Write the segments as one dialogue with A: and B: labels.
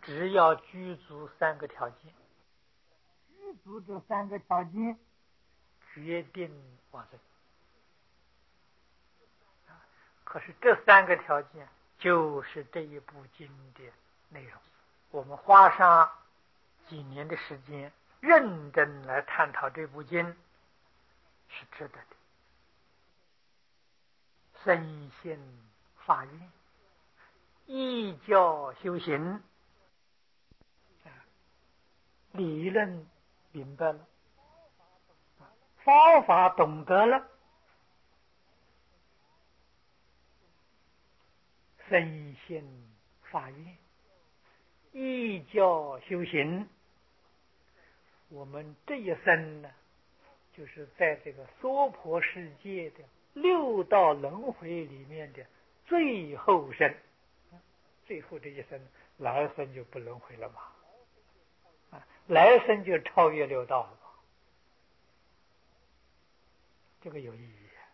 A: 只要具足三个条件，具足这三个条件，决定往生。可是这三个条件就是这一部经的内容。我们花上几年的时间，认真来探讨这部经，是值得的。身心发愿，依教修行，理论明白了，方法懂得了，身心发愿，依教修行，我们这一生呢，就是在这个娑婆世界的六道轮回里面的最后生，最后这一生，来生就不轮回了嘛，来生就超越六道了嘛，这个有意义，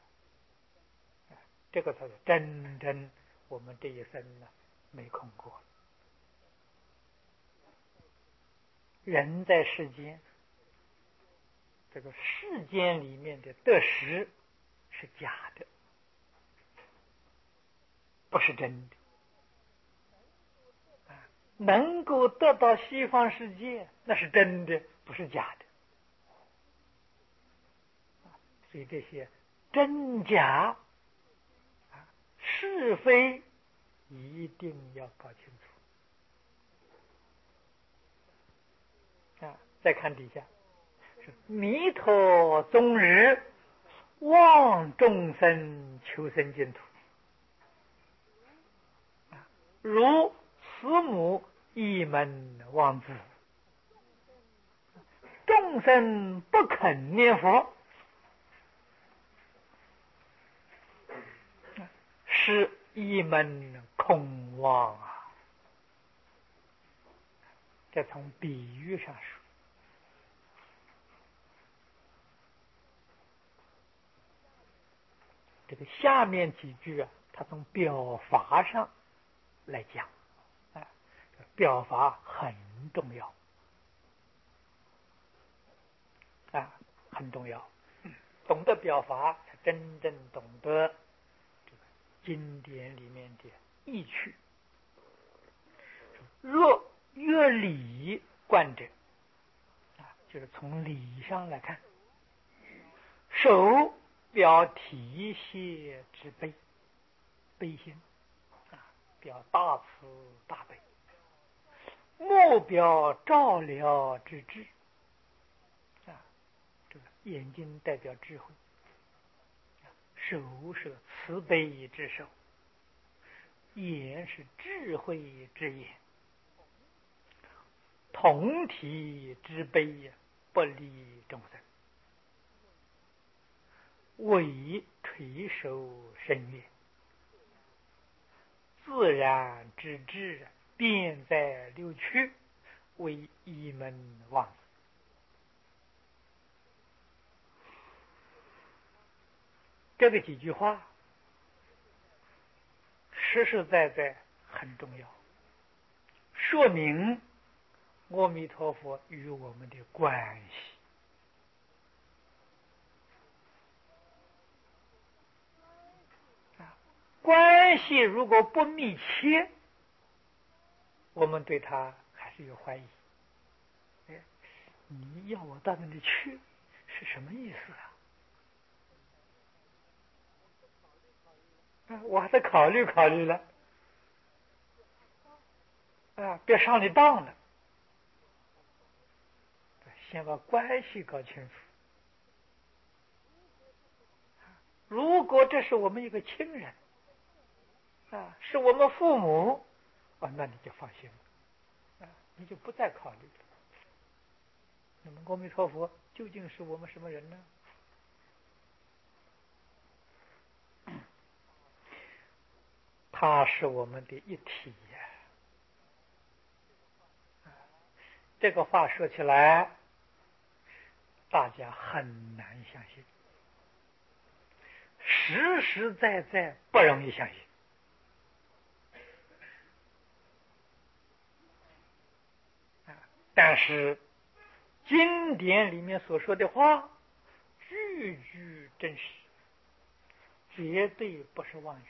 A: 这个才是真正我们这一生呢没空过。人在世间，这个世间里面的得失是假的，不是真的。能够得到西方世界，那是真的，不是假的。所以这些真假、是非，一定要搞清楚。再看底下，是弥陀终日望众生求生净土，如慈母一门望子，众生不肯念佛，是一门空妄啊！这从比喻上说，这个下面几句啊，它从表法上来讲，表法很重要很重要。懂得表法，才真正懂得这个经典里面的意趣。若乐理观者，就是从理上来看，手表体谢之悲，悲心表大慈大悲；目表照料之智，这个眼睛代表智慧，手是慈悲之手，眼是智慧之眼，同体之悲，不离众生，为垂手伸愿，自然之智，便在六趣，为一门望子。这个几句话实实在在很重要，说明阿弥陀佛与我们的关系。关系如果不密切，我们对他还是有怀疑。你要我到那里去是什么意思我还得考虑考虑了别上你当了。先把关系搞清楚。如果这是我们一个亲人是我们父母那你就放心了你就不再考虑了。那么阿弥陀佛究竟是我们什么人呢？他是我们的一体这个话说起来大家很难相信，实实在在不容易相信。 但是经典里面所说的话，句句真实，绝对不是妄语。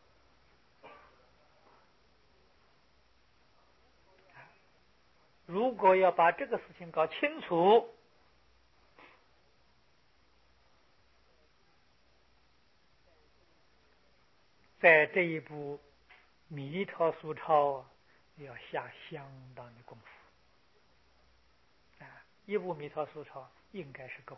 A: 如果要把这个事情搞清楚，在这一部弥陀俗钞要下相当的功夫啊！一部弥陀俗钞应该是够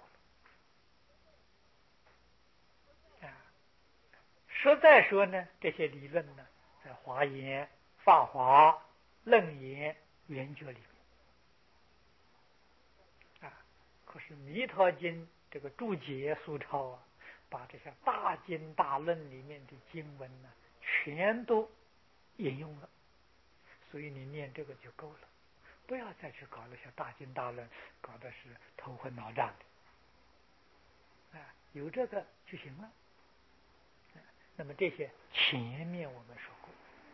A: 了啊！实在说呢，这些理论呢，在华严、法华、楞严、圆觉里面啊。可是弥陀经这个注解俗钞啊，把这些大经大论里面的经文呢，全都引用了，所以你念这个就够了，不要再去搞那些大经大论，搞的是头昏脑胀的啊，有这个就行了。那么这些前面我们说过，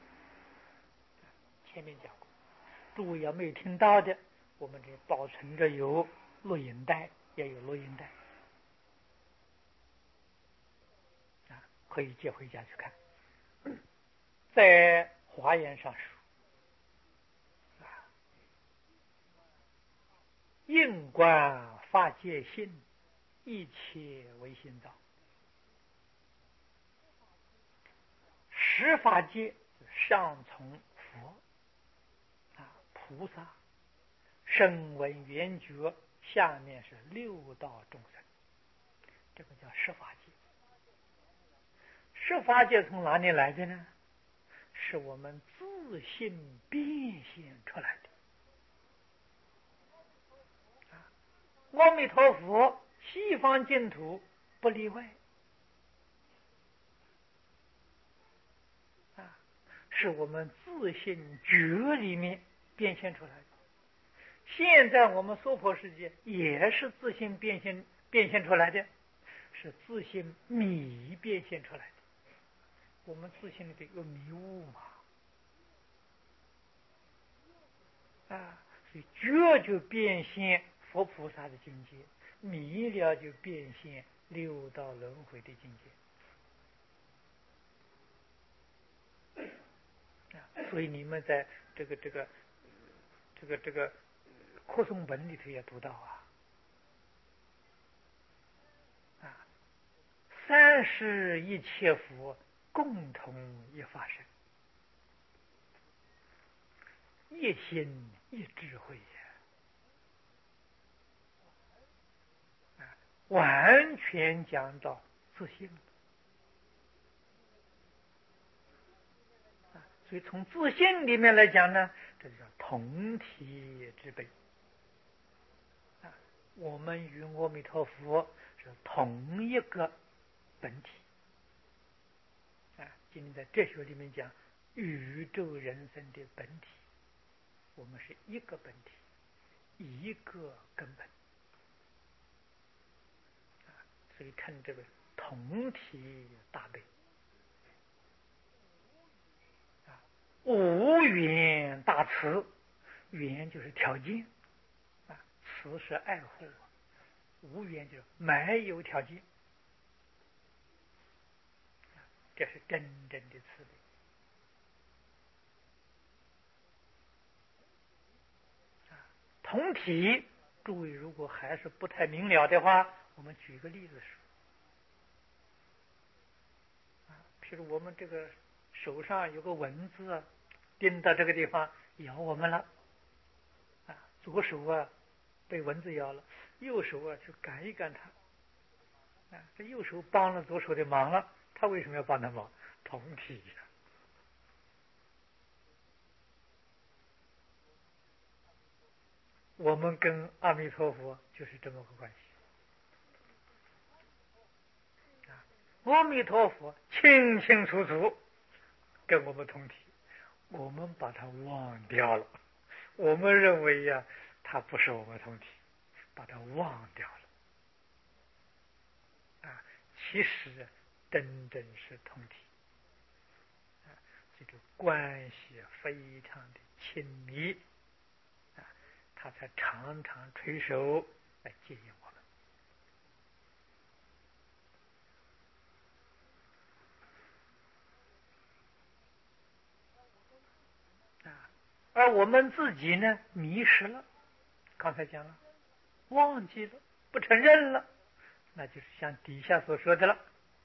A: 前面讲过，诸位要没有听到的，我们这保存着有录影带，也有录音带啊，可以借回家去看。在华严上说应观法界性，一切唯心造。十法界上从佛啊菩萨，声闻缘觉，下面是六道众生，这个叫十法界。十法界从哪里来的呢？是我们自性变现出来的。阿弥陀佛，西方净土不例外啊，是我们自性觉里面变现出来的。现在我们娑婆世界也是自性变现出来的，是自性迷变现出来的。我们自性里头有迷雾嘛，啊，所以觉就变现佛菩萨的境界，迷了就变现六道轮回的境界。所以你们在这个扩诵本里头也读到啊，三世一切佛共同一法身，一心一智慧完全讲到自性。所以从自性里面来讲呢，这就叫同体之悲啊。我们与阿弥陀佛是同一个本体啊。今天在哲学里面讲宇宙人生的本体，我们是一个本体，一个根本啊。所以看这个同体大悲。无缘大慈，缘就是条件啊，慈是爱护，无缘就是没有条件，这是真正的慈悲同体。诸位如果还是不太明了的话，我们举个例子说譬如我们这个手上有个蚊子叮到这个地方咬我们了左手被蚊子咬了，右手去赶一赶它这右手帮了左手的忙了，他为什么要帮他忙？同体我们跟阿弥陀佛就是这么个关系阿弥陀佛清清楚楚跟我们同体，我们把它忘掉了，我们认为他不是我们同体，把它忘掉了其实真正是同体这个关系非常的亲密他才常常垂手来接引我们而我们自己呢，迷失了，刚才讲了，忘记了，不承认了，那就是像底下所说的了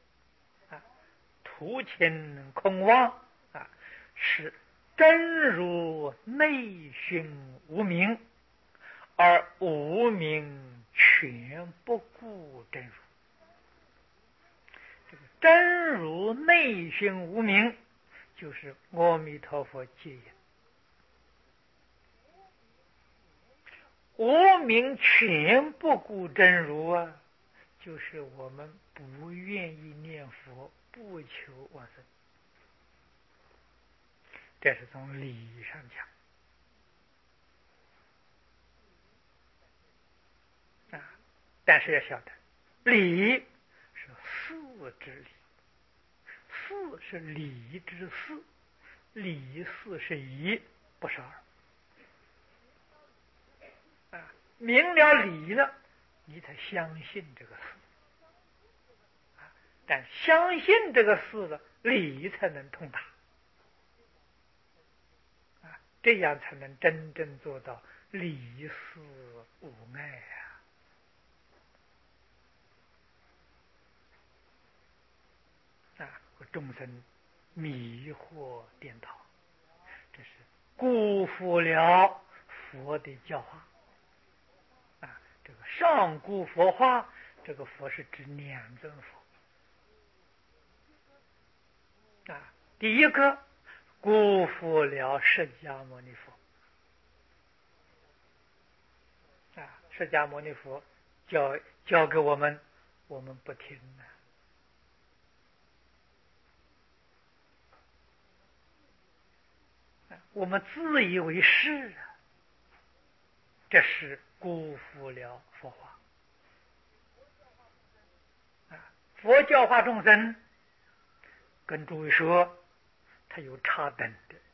A: 图勤空妄是真如内熏无明，而无明全不顾真如。这个真如内熏无明，就是阿弥陀佛戒引。无明全不顾真如就是我们不愿意念佛，不求往生。这是从理上讲但是要晓得，理是事之理，事是理之事，理事是一，不是二。明了理了，你才相信这个事但相信这个事了，理才能通达这样才能真正做到理事无碍众生迷惑颠倒，这是辜负了佛的教化这个上古佛化，这个佛是指两尊佛第一个辜负了释迦牟尼佛释迦牟尼佛教给我们，我们不听我们自以为是这是辜负了佛法佛教化众生，跟诸位说，他有差等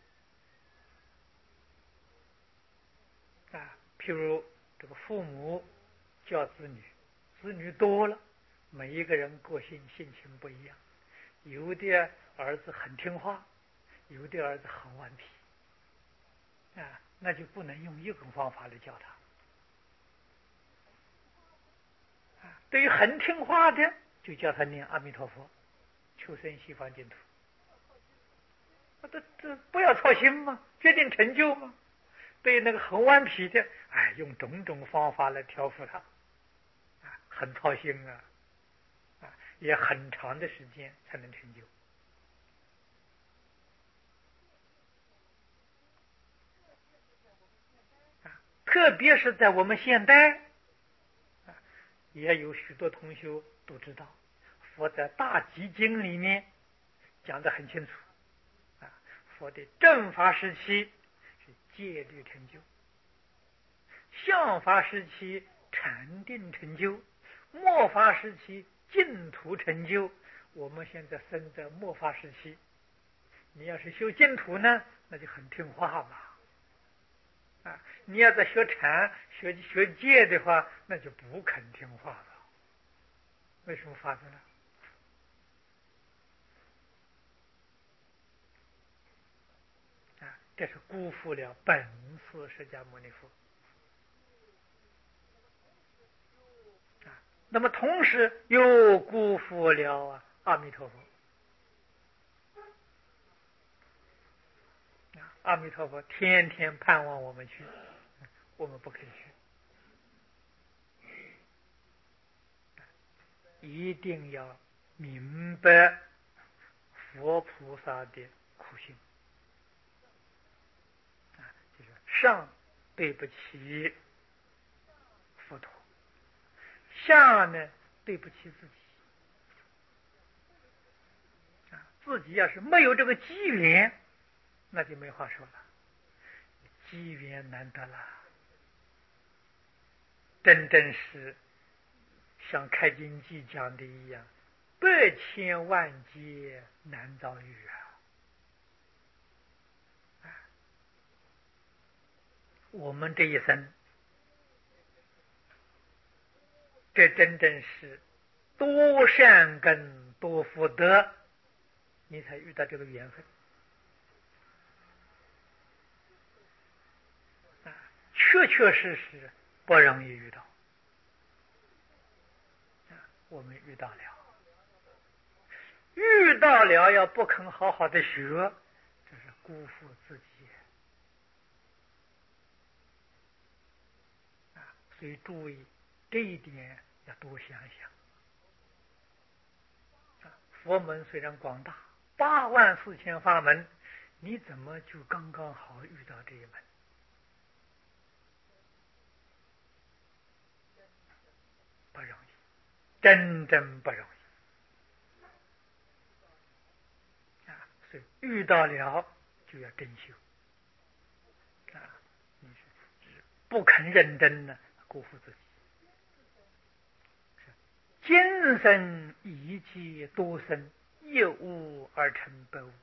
A: 的譬如这个父母教子女，子女多了，每一个人个性性情不一样，有的儿子很听话，有的儿子很顽皮那就不能用一种方法来教他对于很听话的，就叫他念阿弥陀佛，求生西方净土这不要操心嘛，决定成就嘛。对于那个很顽皮的用种种方法来调伏他很操心也很长的时间才能成就特别是在我们现代也有许多同学都知道，佛在大集经里面讲得很清楚佛的正法时期是戒律成就，相法时期禅定成就，末法时期净土成就。我们现在生在末法时期，你要是修净土呢，那就很听话嘛你要在学禅学戒的话，那就不肯听话了。为什么发生了这是辜负了本师释迦牟尼佛那么同时又辜负了阿弥陀佛阿弥陀佛天天盼望我们去，我们不肯去一定要明白佛菩萨的苦心就是上对不起佛陀，下呢对不起自己自己要是没有这个机缘，那就没话说了，机缘难得了，真正是像开经记讲的一样，百千万劫难遭遇我们这一生这真正是多善根多福德，你才遇到这个缘分啊，确确实实不容易遇到啊，我们遇到了，遇到了要不肯好好的学，这是辜负自己啊，所以注意这一点要多想想啊。佛门虽然广大，84000法门，你怎么就刚刚好遇到这一门？不容易，真正不容易啊！所以遇到了就要真修啊！你是不肯认真呢，辜负自己。今生一劫多生，一物而成百物。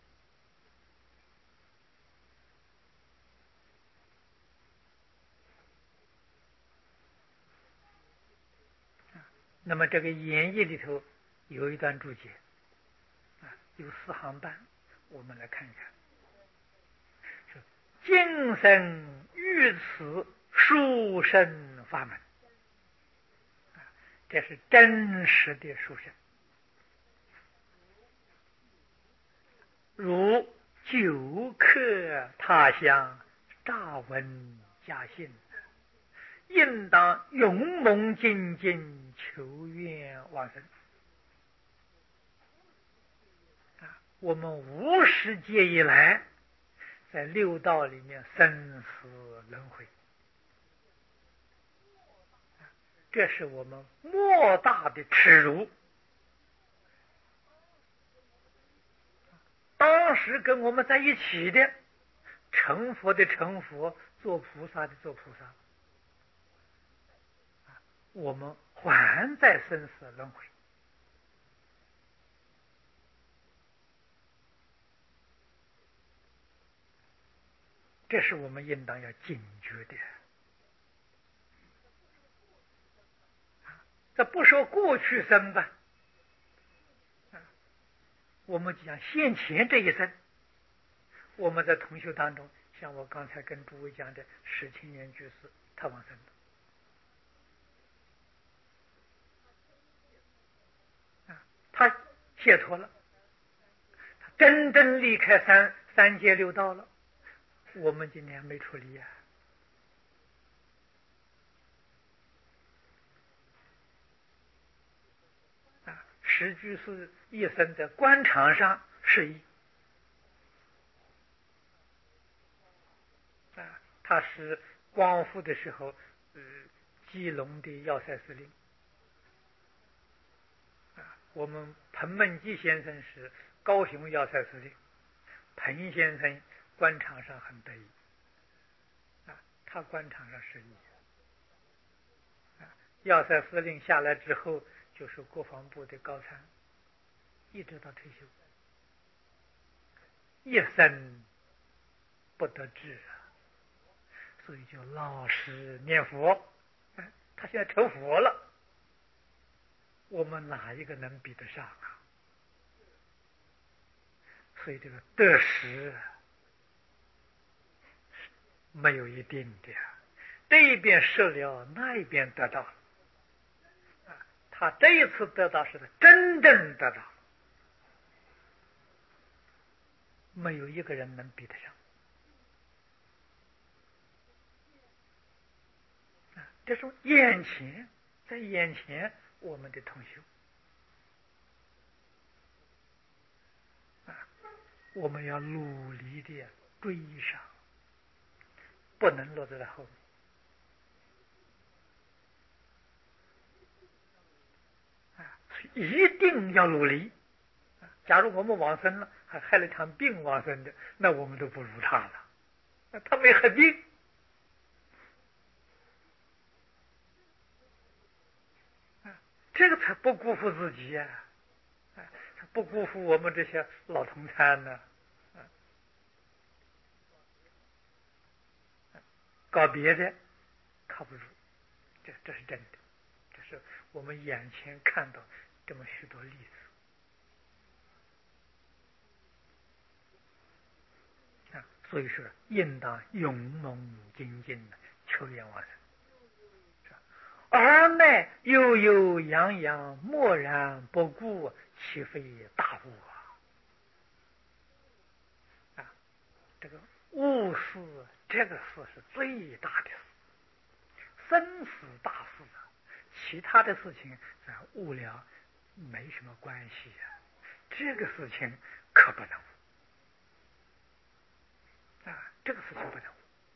A: 那么这个演义里头有一段注解啊，有4行半，我们来看一看。说今生遇此殊胜法门，这是真实的殊胜。如久客他乡，乍闻佳信，应当勇猛精进，求愿往生。我们无始劫以来，在六道里面生死轮回，这是我们莫大的耻辱。当时跟我们在一起的，成佛的成佛，做菩萨的做菩萨，我们还在生死轮回。这是我们应当要警觉的。这不说过去生吧，我们讲现前这一生，我们在同修当中，像我刚才跟诸位讲的史清源居士，他往生了，他解脱了，他真正离开三界六道了。我们今天没处理呀。史居士一生在官场上失意他是光复的时候，基隆的要塞司令我们彭梦基先生是高雄要塞司令，彭先生官场上很得意他官场上失意要塞司令下来之后，就是国防部的高参，一直到退休，一生不得志所以就老实念佛。他现在成佛了，我们哪一个能比得上啊？所以这个得失没有一定的，这一边失了，那一边得到了。他这一次得到是真正得到，没有一个人能比得上。这是眼前，在眼前我们的同修我们要努力的追上，不能落在后面一定要努力。假如我们往生了，还害了一场病往生的，那我们都不如他了。他没害病，这个才不辜负自己呀、不辜负我们这些老同参呢。搞别的靠不住，这是真的，这是是我们眼前看到这么许多例子啊，所以说应当勇猛精进的求愿往生。而乃悠悠洋洋，默然不顾，岂非大悟啊！这个悟事，这个事是最大的事，生死大事啊！其他的事情悟了没什么关系啊，这个事情可不能悟啊！这个事情不能悟。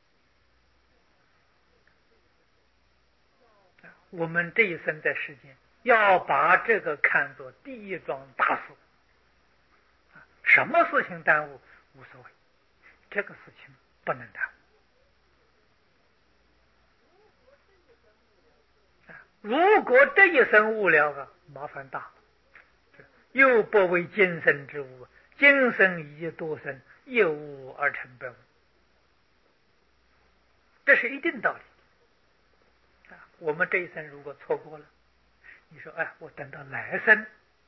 A: 我们这一生在世间，要把这个看作第一桩大事。什么事情耽误无所谓，这个事情不能耽误。如果这一生悟了啊，麻烦大了，又不为今生之物，今生已多生，一悟而成百悟，这是一定道理。我们这一生如果错过了，你说哎，我等到来生，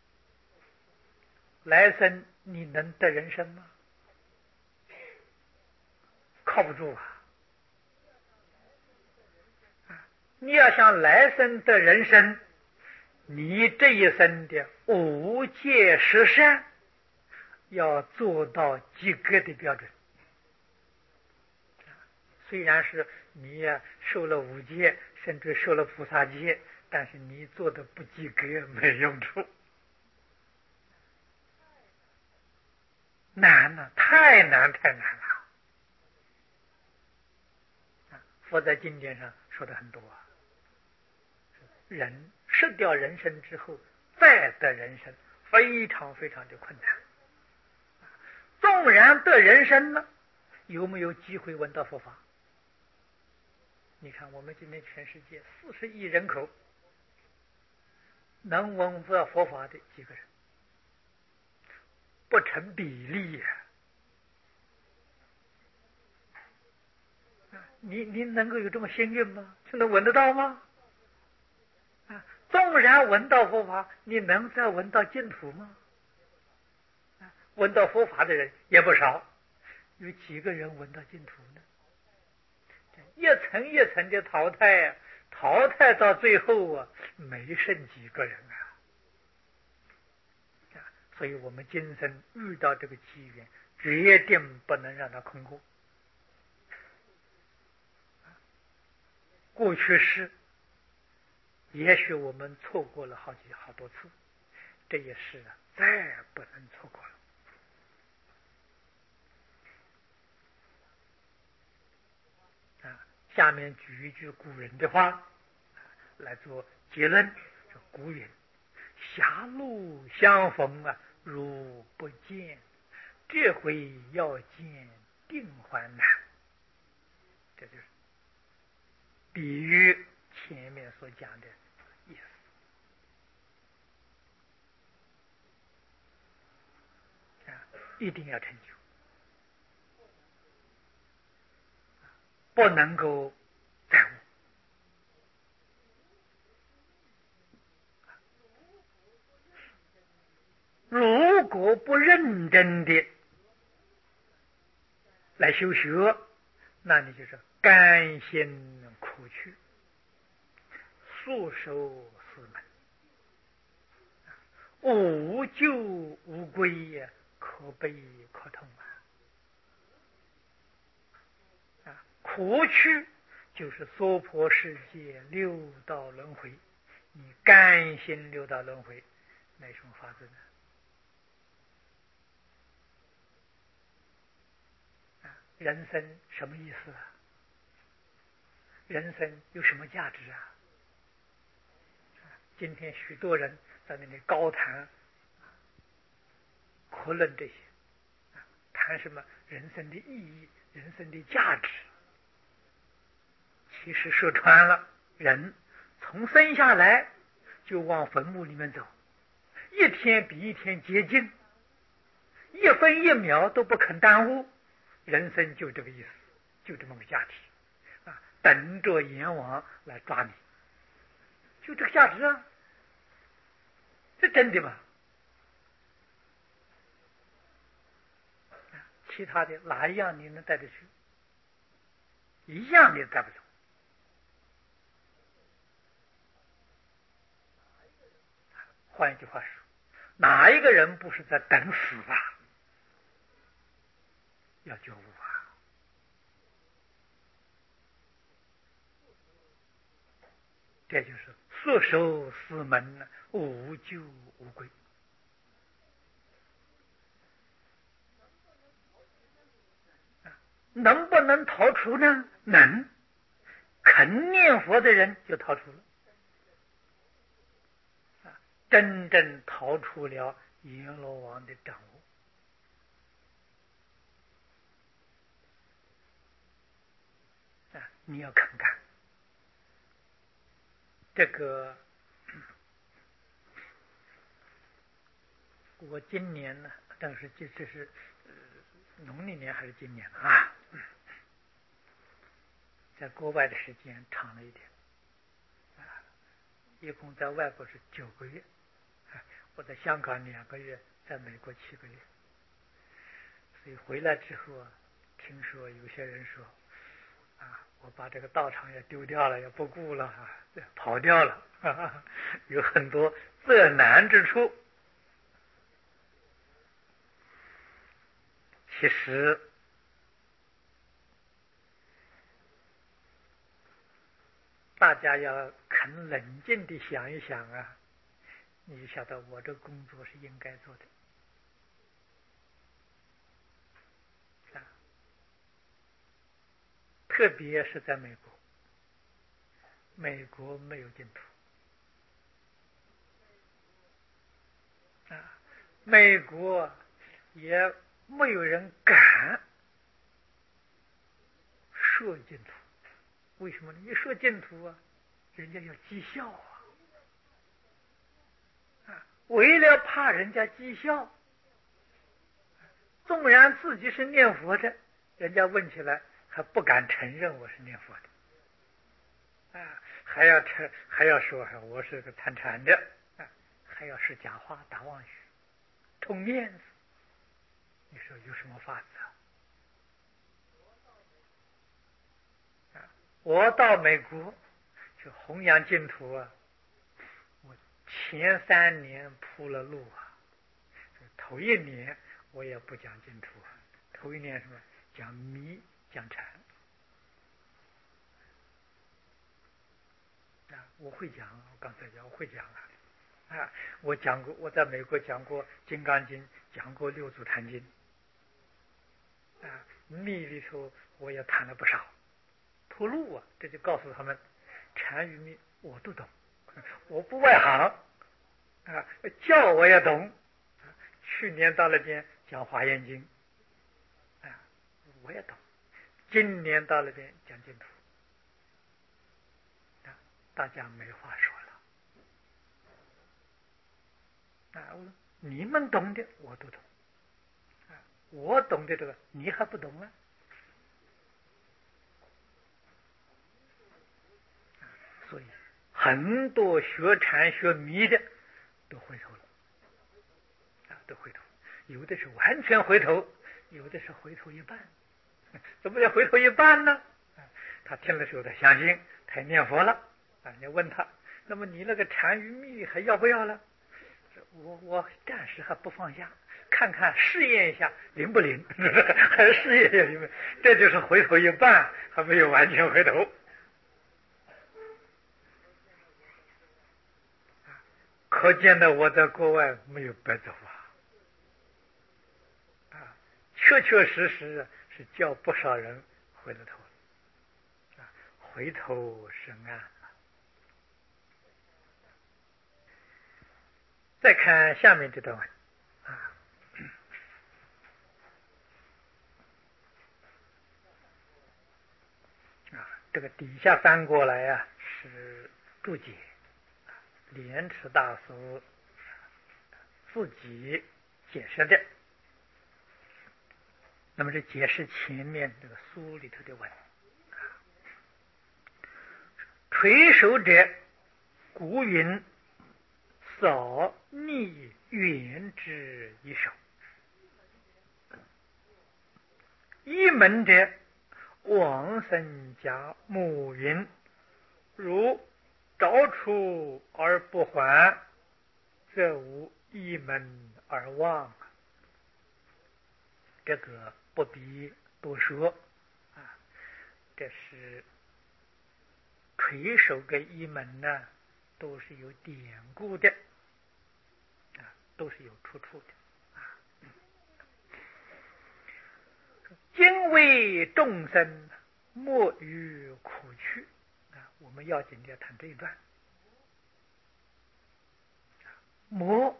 A: 来生你能得人生吗？靠不住啊！你要想来生得人生，你这一生的无戒十善要做到及格的标准。虽然是你受了五戒，甚至受了菩萨戒，但是你做的不及格，没用处。难了，太难太难了。佛在经典上说的很多啊，人失掉人生之后再得人生，非常非常的困难。纵然得人生了，有没有机会闻到佛法？你看我们今天全世界40亿人口，能闻到佛法的几个人？不成比例呀！你能够有这么幸运吗？就能闻得到吗？纵然闻到佛法，你能再闻到净土吗？闻到佛法的人也不少，有几个人闻到净土呢？一层一层的淘汰，淘汰到最后啊，没剩几个人啊！所以我们今生遇到这个机缘，决定不能让它空过。过去世，也许我们错过了好多次，这一世啊，再也不能错过了。下面举一句古人的话来做结论：古云：“狭路相逢啊，如不见；这回要见，定还难。”这就是比喻前面所讲的意思。一定要成就，不能够耽误。如果不认真的来修学，那你就是甘心苦去，束手死门，无救无归呀，可悲可痛啊！苦去就是娑婆世界六道轮回，你甘心六道轮回，没什么法子呢？人生什么意思啊？人生有什么价值啊？今天许多人在那里高谈阔论这些，谈什么人生的意义、人生的价值。其实说穿了，人从生下来就往坟墓里面走，一天比一天接近，一分一秒都不肯耽误。人生就这个意思，就这么个价值等着阎王来抓你。 就这个价值啊，这真的吗？其他的哪一样你能带得去？一样你也带不走。换一句话说，哪一个人不是在等死啊？要觉悟啊！这就是四守四门，无咎无归。能不能逃出呢？能，肯念佛的人就逃出了，真正逃出了阎罗王的掌握。你要肯干。这个我今年呢，但是这是农历年还是今年啊？在国外的时间长了一点，一共在外国是9个月，我在香港2个月，在美国7个月。所以回来之后啊，听说有些人说我把这个道场也丢掉了，也不顾了跑掉了，有很多责难之处。其实大家要肯冷静地想一想啊，你就晓得我这工作是应该做的特别是在美国，美国没有净土美国也没有人敢说净土。为什么呢？一说净土啊，人家要讥笑为了怕人家讥笑，纵然自己是念佛的，人家问起来还不敢承认我是念佛的还要说我是个参禅的还要是假话打妄语，充面子。你说有什么法子我到美国去弘扬净土我前3年铺了路头1年我也不讲净土头1年什么讲密讲禅我会讲，我刚才讲我会讲我讲过，我在美国讲过《金刚经》，讲过《六祖坛经》密里头我也谈了不少，铺路这就告诉他们，禅与密我都懂，我不外行教我也懂。去年到了边讲《华严经》我也懂。今年到了边讲净土大家没话说了你们懂的我都懂我懂的这个你还不懂所以很多学禅学密的都回头了都回头，有的是完全回头，有的是回头一半。怎么叫回头一半呢？他听了之后他相信，他也念佛了你问他，那么你那个禅与密还要不要了？我暂时还不放下，看看试验一下灵不灵，还试验一下灵不灵，这就是回头一半，还没有完全回头。可见的我在国外没有白走确确实实是叫不少人回了头回头是岸再看下面这段文这个底下翻过来是注解，莲池大师自己解释的。那么这解释前面这个书里头的文垂手者，故古云：扫逆远之一手。一门者，往生家母云：如找出而不还，则无一门而忘。这个不必多说啊，这是垂手跟一门呢，都是有典故的啊，都是有出处的啊。今为众生莫于苦趣啊，我们要紧的要谈这一段。魔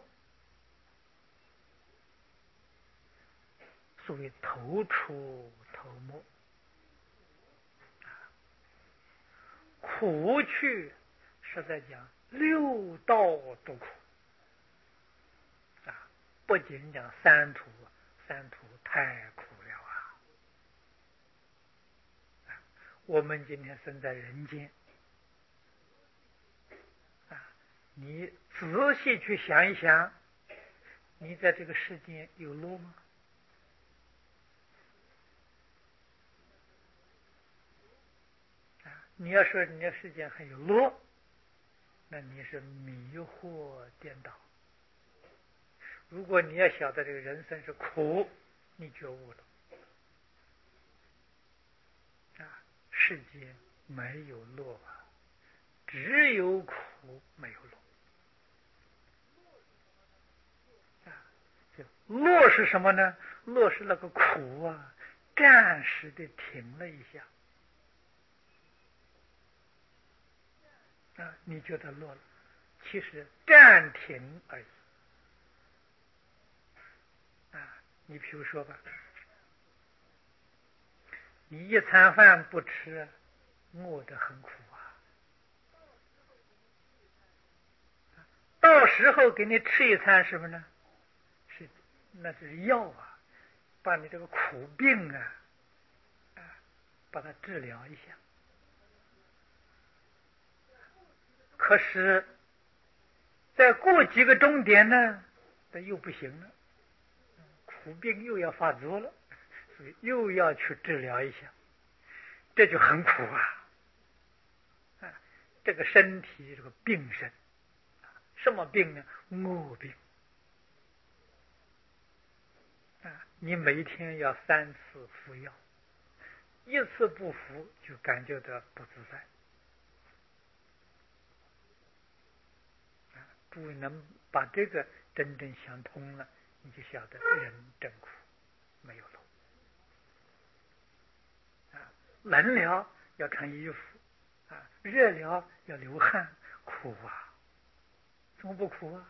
A: 所谓头出头没，苦趣是在讲六道都苦啊，不仅讲三途，三途太苦了啊！我们今天生在人间啊，你仔细去想一想，你在这个世间有乐吗？你要说你的世间还有乐，那你是迷惑颠倒。如果你要晓得这个人生是苦，你觉悟了啊，世间没有乐啊，只有苦没有乐啊。乐是什么呢？乐是那个苦啊，暂时的停了一下啊，你觉得乐了，其实暂停而已啊。你比如说吧，你一餐饭不吃，饿得很苦啊。到时候给你吃一餐什么呢？那是药啊，把你这个苦病啊，把它治疗一下。可是再过几个钟点呢，这又不行了，苦病又要发作了，所以又要去治疗一下，这就很苦啊！这个身体这个病身，什么病呢？恶病啊！你每天要3次服药，一次不服就感觉到不自在。诸位能把这个真正想通了，你就晓得人真苦，没有路啊！冷了要穿衣服啊，热了要流汗，苦啊！怎么不苦啊？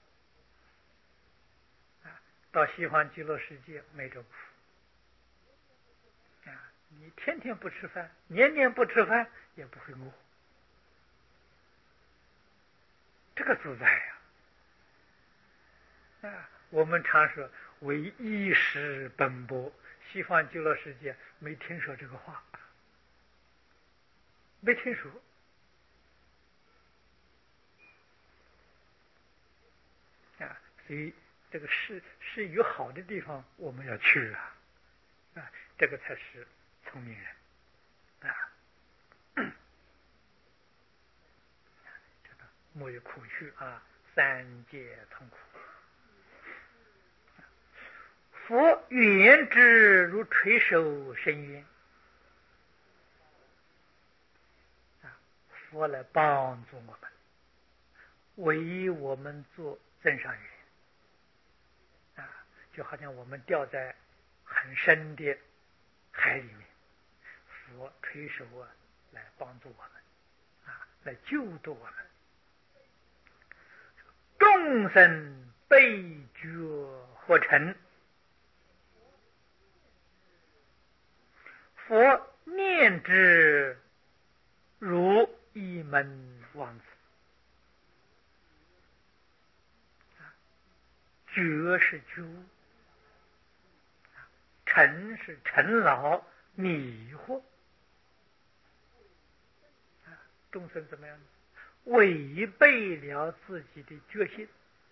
A: 到西方极乐世界没这苦啊！你天天不吃饭，年年不吃饭，也不会饿，这个自在呀！我们常说为衣食奔波，西方极乐世界没听说这个话，没听说啊！所以这个是有好的地方，我们要去啊！这个才是聪明人啊！这个莫有苦趣啊，三界痛苦。佛远之如垂手深渊啊！佛来帮助我们，为我们做增上缘啊！就好像我们掉在很深的海里面，佛垂手啊来帮助我们啊，来救度我们。众生悲觉或成，佛念之如一门望子。觉是觉悟，尘是尘劳迷惑。众生怎么样？ 违背了自己的决心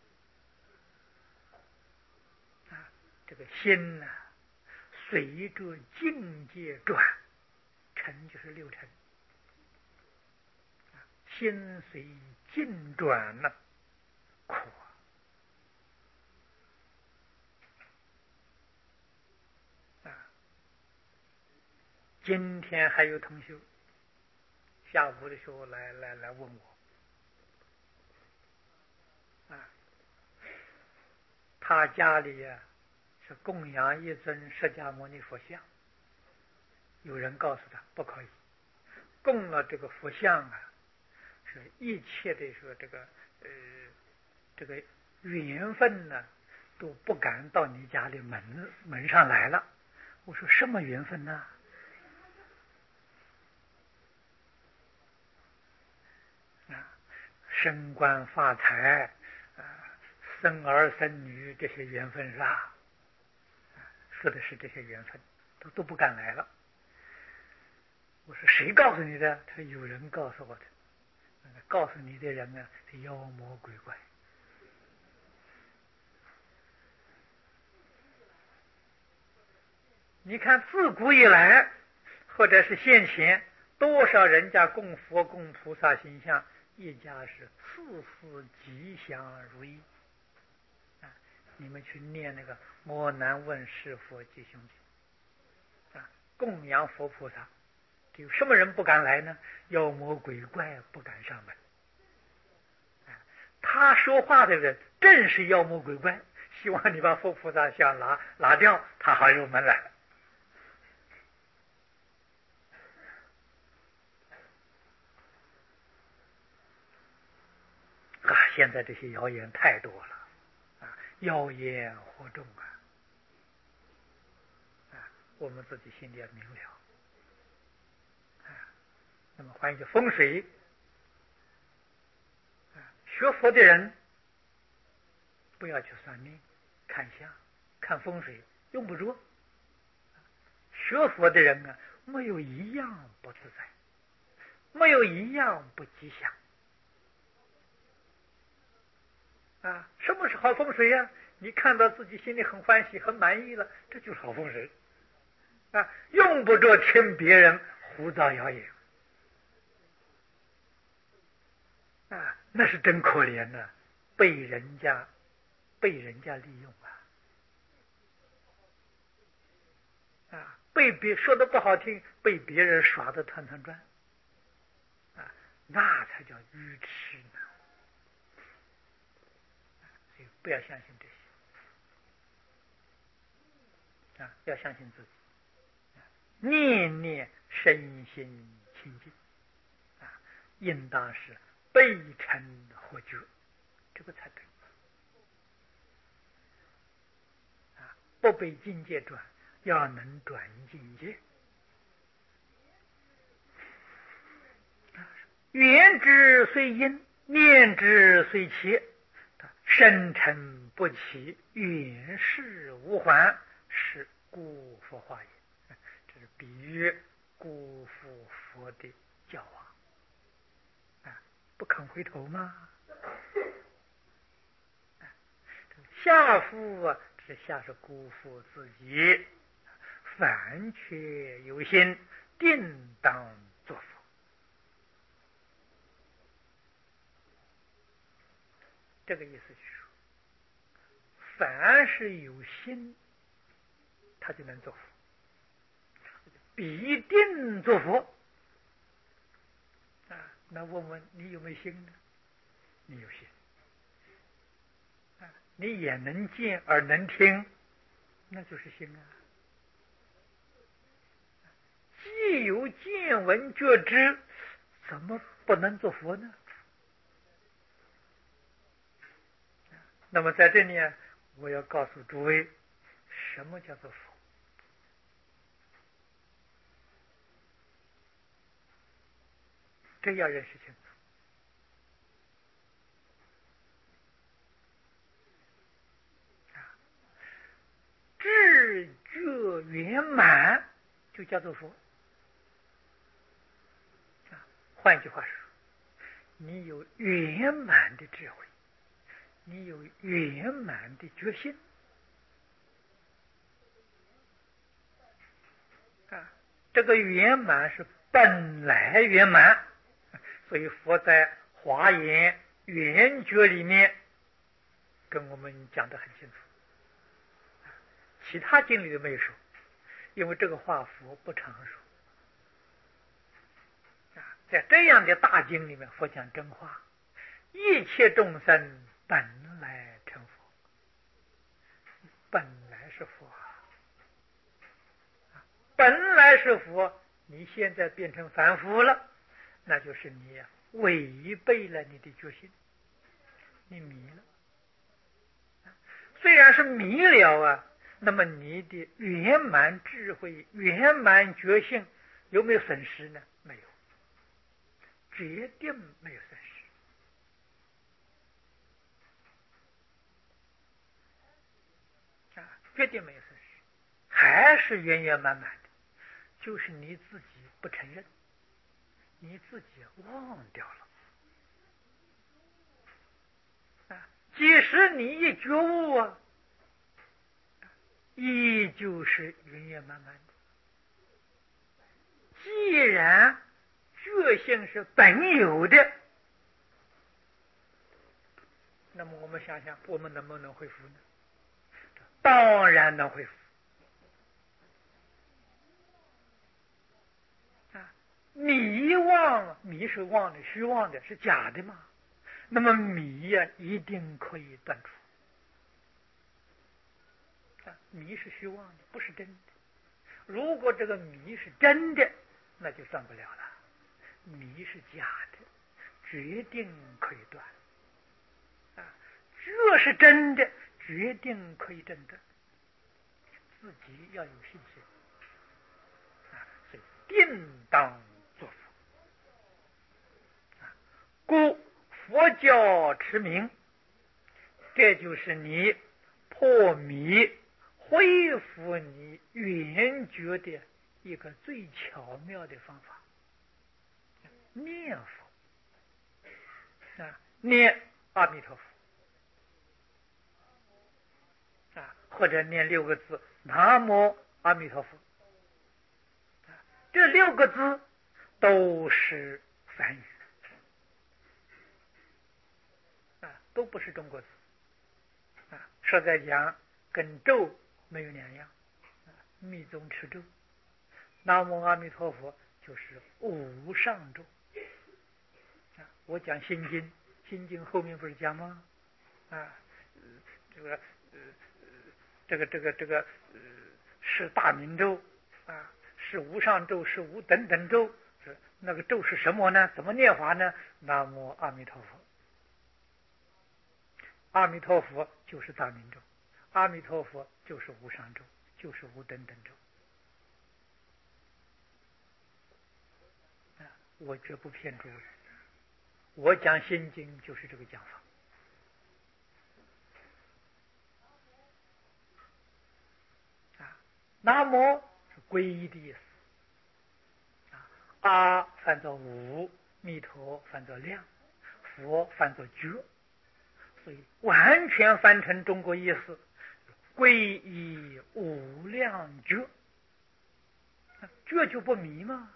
A: 啊！这个心呢，随着境界转，尘就是六尘，心随境转呢，苦啊！今天还有同学下午的时候来问我啊，他家里呀是供养一尊释迦牟尼佛像，有人告诉他不可以，供了这个佛像啊，是一切的说这个缘分呢都不敢到你家里门上来了。我说什么缘分呢？升官发财生儿生女这些缘分是吧？说的是这些缘分，都不敢来了。我说谁告诉你的？他说有人告诉我的。告诉你的人呢是妖魔鬼怪。你看自古以来，或者是现前，多少人家供佛供菩萨形象，一家是事事吉祥如意你们去念那个我难问是佛吉凶经供养佛菩萨，有什么人不敢来呢？妖魔鬼怪不敢上门他说话的人正是妖魔鬼怪，希望你把佛菩萨像拿掉，他好入门来现在这些谣言太多了妖言惑众我们自己心里也明了那么换一句风水学佛的人不要去算命看相看风水，用不着。学佛的人没有一样不自在，没有一样不吉祥什么是好风水呀？你看到自己心里很欢喜很满意了，这就是好风水用不着听别人胡造谣言那是真可怜被人家利用说的不好听，被别人耍得团团转那才叫愚痴呢。所以不要相信这些要相信自己念念身心清净应当是悲嗔惑觉，这个才对不被境界转，要能转境界。缘之虽因，念之虽起，生成不起，缘事无还，是故佛化也。这是比喻辜负佛的教化不肯回头吗？下夫这下是辜负自己，凡却有心，定当作佛。这个意思就是说，凡是有心，他就能做佛，必定做佛那问问你有没有心呢？你有心你眼能见耳能听，那就是心既有见闻觉知，怎么不能做佛呢？那么在这里我要告诉诸位，什么叫做佛？这要认识清楚智觉圆满就叫做佛换句话说， 你有圆满的智慧，你有圆满的决心啊！这个圆满是本来圆满，所以佛在《华严圆觉》里面跟我们讲得很清楚，其他经里都没有说，因为这个话佛不常说。在这样的大经里面，佛讲真话，一切众生本来成佛，本来是佛，本来是佛，你现在变成凡夫了，那就是你违背了你的决心，你迷了。虽然是迷了啊，那么你的圆满智慧、圆满觉性有没有损失呢？没有，绝对没有损失。绝对没有损失，还是圆圆满满的，就是你自己不承认，你自己忘掉了即使你一觉悟啊，依旧是圆圆满满的。既然觉性是本有的，那么我们想想，我们能不能恢复呢？当然能恢复迷妄，迷是妄的，虚妄的，是假的嘛？那么迷呀，一定可以断除迷是虚妄的，不是真的。如果这个迷是真的，那就断不了了。迷是假的，决定可以断这是真的，决定可以证得。自己要有信心所以定当作佛故佛教持名，这就是你破迷恢复你圆觉的一个最巧妙的方法。念佛念阿弥陀佛或者念6个字南无阿弥陀佛这6个字都是梵语都不是中国字实在讲跟咒没有两样密宗持咒南无阿弥陀佛就是无上咒我讲心经，心经后面不是讲吗这个是大明咒是无上咒，是无等等咒，那个咒是什么呢？怎么念法呢？南无阿弥陀佛，阿弥陀佛就是大明咒，阿弥陀佛就是无上咒，就是无等等咒我绝不骗诸位，我讲心经就是这个讲法南无是皈依的意思阿翻作无，弥陀翻作量，佛翻作觉，所以完全翻成中国意思，皈依无量觉，觉就不迷吗？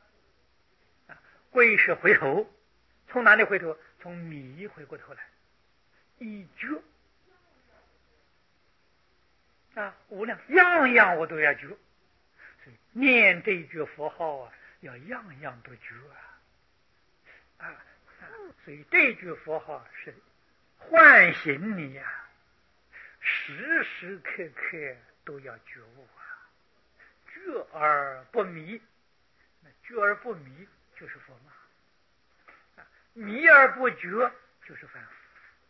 A: 皈是回头，从哪里回头？从迷回过头来，依觉无量，样样我都要觉，所以念这一句佛号要样样都觉所以这句佛号是唤醒你时时刻刻都要觉悟觉而不迷，觉而不迷就是佛嘛迷而不觉就是凡夫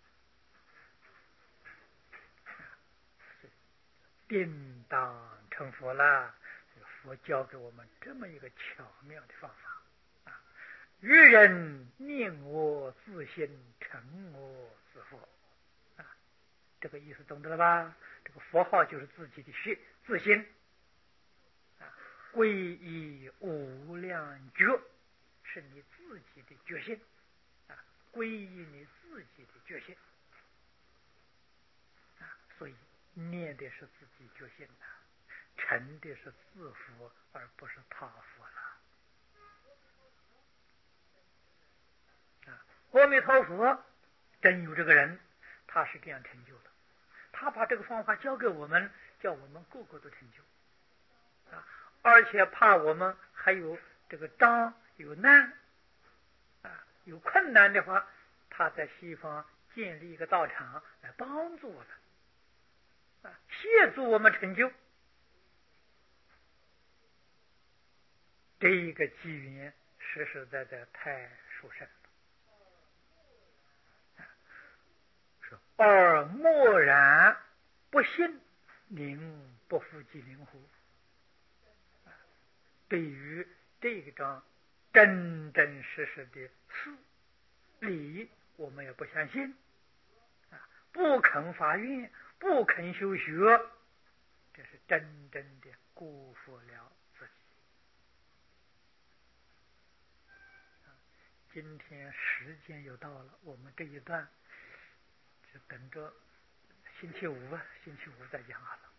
A: 定当成佛了。佛教给我们这么一个巧妙的方法愚人念我自心，成我自佛这个意思懂得了吧？这个佛号就是自己的自心皈依无量觉是你自己的决心皈依你自己的觉性所以念的是自己觉性成的是自佛，而不是他佛了阿弥陀佛真有这个人，他是这样成就的，他把这个方法教给我们，叫我们个个都成就而且怕我们还有这个障有难有困难的话，他在西方建立一个道场来帮助我们协助我们成就。这一个机缘实实在在太殊胜了而默然不信，宁不负其灵乎？对于这个章真真实实的事理，我们也不相信不肯发愿，不肯修学，这是真正的辜负了自己今天时间又到了，我们这一段就等着星期五再讲好了。